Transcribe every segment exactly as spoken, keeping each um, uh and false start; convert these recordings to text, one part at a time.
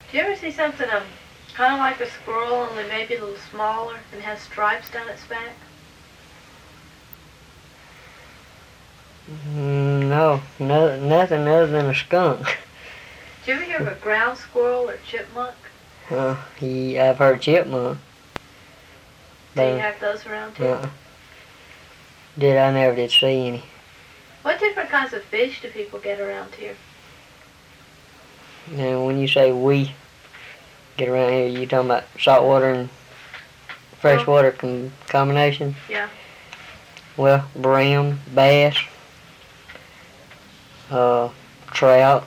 Do you ever see something um, kind of like a squirrel, only maybe a little smaller, and has stripes down its back? Mm, no, no, nothing other than a skunk. Do you ever hear of a ground squirrel or chipmunk? Uh, yeah, I've heard chipmunk. Do you have those around too? Uh, did I never did see any. What different kinds of fish do people get around here? Now, when you say we get around here, you talking about saltwater and freshwater com- combination? Yeah. Well, brim, bass, uh, trout.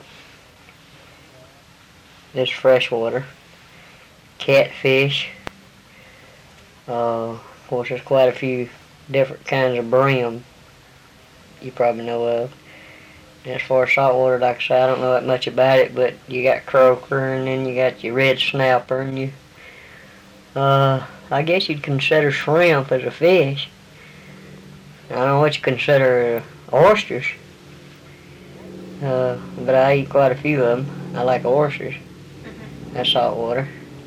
This freshwater. Catfish. Uh, of course, there's quite a few different kinds of brim you probably know of. As far as saltwater, like I say, I don't know that much about it, but you got croaker, and then you got your red snapper, and you, uh, I guess you'd consider shrimp as a fish. I don't know what you consider uh, oysters, uh, but I eat quite a few of them. I like oysters. Mm-hmm. That's saltwater.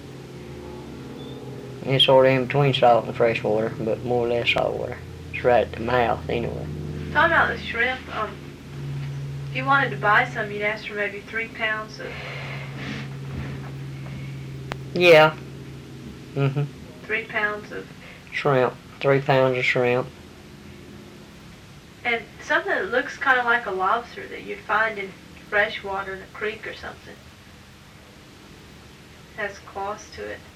It's sort of in between salt and freshwater, but more or less saltwater. It's right at the mouth, anyway. Talking about the shrimp, um, if you wanted to buy some, you'd ask for maybe three pounds of... Yeah. Mm-hmm. Three pounds of... Shrimp. Three pounds of shrimp. And something that looks kind of like a lobster that you'd find in fresh water in a creek or something. Has claws to it.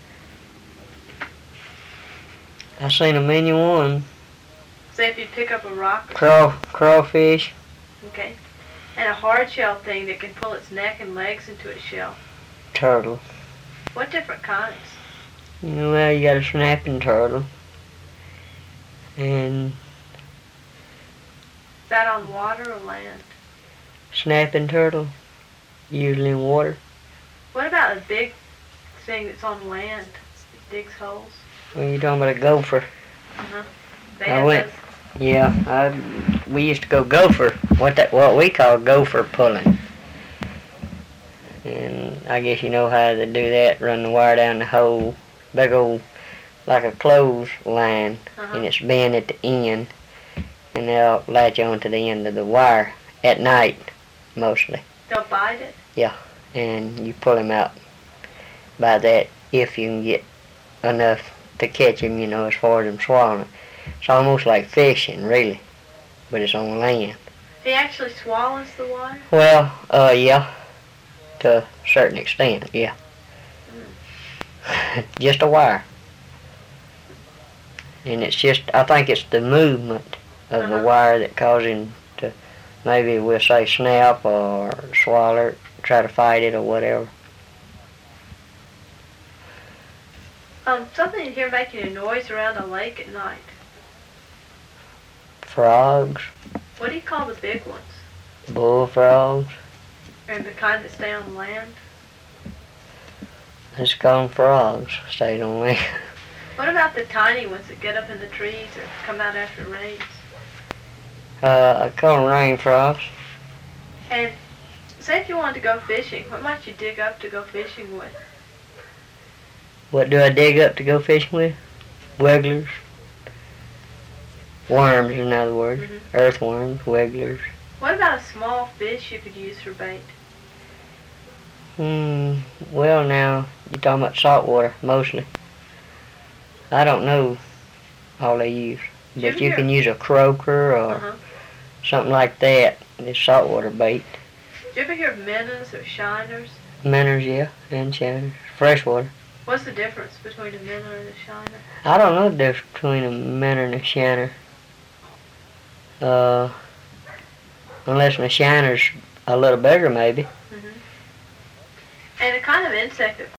I seen a menu one. Say if you pick up a rock or Craw, crawfish. Okay. And a hard shell thing that can pull its neck and legs into its shell. Turtle. What different kinds? You know, well, you got a snapping turtle. And Is that on water or land? snapping turtle, usually in water. What about a big thing that's on land that digs holes? When you talking about a gopher. Uh-huh. They I have went. those. Yeah, I, we used to go gopher. What that what we call gopher pulling. And I guess you know how to do that. Run the wire down the hole, big old, like a clothes line, Uh-huh. and it's bent at the end, and they'll latch on to the end of the wire at night, mostly. They'll bite it? And you pull him out by that if you can get enough to catch him, you know, as far as him swallowing it. It's almost like fishing, really, but it's on land. He actually swallows the wire? Well, uh, yeah, to a certain extent, yeah. Mm. Just a wire. And it's just, I think it's the movement of Uh-huh. the wire that causes him to, maybe we'll say snap or swallow it, try to fight it or whatever. Um, something you hear making a noise around a lake at night. Frogs, What do you call the big ones? bullfrogs, And the kind that stay on land? let's call them frogs, stayed on land. What about the tiny ones that get up in the trees or come out after it rains? Uh, I call them rain frogs. And say if you wanted to go fishing, what might you dig up to go fishing with? What do I dig up to go fishing with? Wigglers. Worms, in other words. Mhm. Earthworms, wigglers. What about a small fish you could use for bait? Hmm, well now, you're talking about saltwater, mostly. I don't know all they use. But you hear- can use a croaker or Uh-huh. something like that. It's saltwater bait. Do you ever hear of minnows or shiners? Minnows, yeah, and shiners. Freshwater. What's the difference between a minnow and a shiner? I don't know the difference between a minnow and a shiner. Uh, unless a shiner's a little bigger, maybe. Mm-hmm. And a kind of insect that